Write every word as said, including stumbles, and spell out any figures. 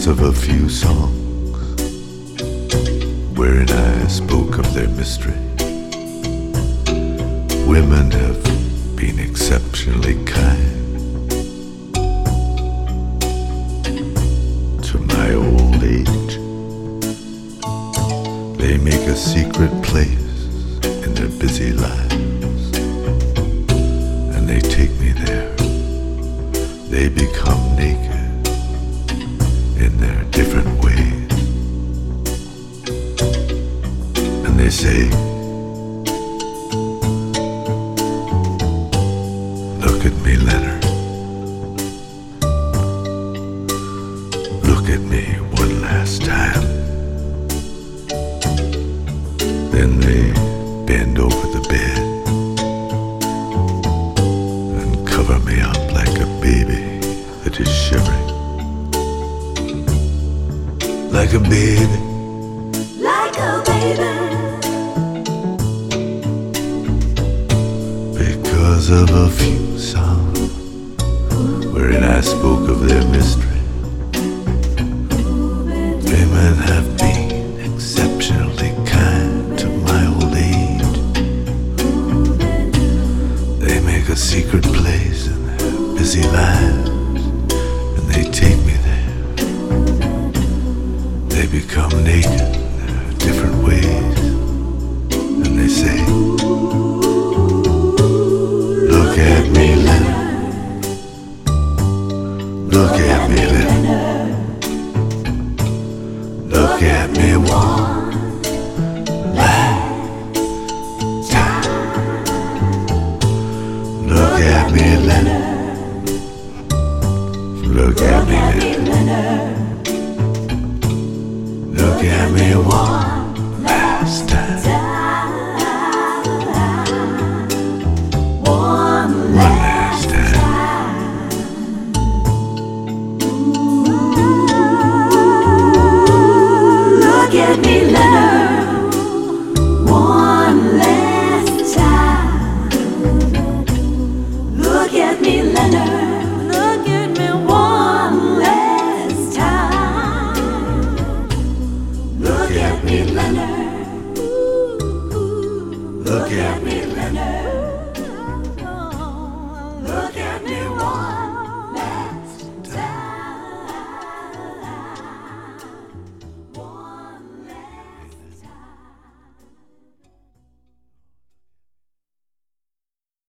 because of a few songs wherein I spoke of their mystery. Women have been exceptionally kind to my old age. They make a secret place in their busy lives, and they take me there. They become naked in their different ways, and they say, "Look at me, Leonard. Look at me one last time." Then they bend over the bed and cover me up like a baby that is shivering. Like a baby. Like a baby. Because of a few songs wherein I spoke of their mystery. Women have been exceptionally kind to my old age. They make a secret place in their busy lives, and they take me there. They become naked in their different ways, and they say, "Look at me, Leonard. Look at me, Leonard. Look at me one last time. Look at me, Leonard. Look at me, Leonard. Look at me one last time."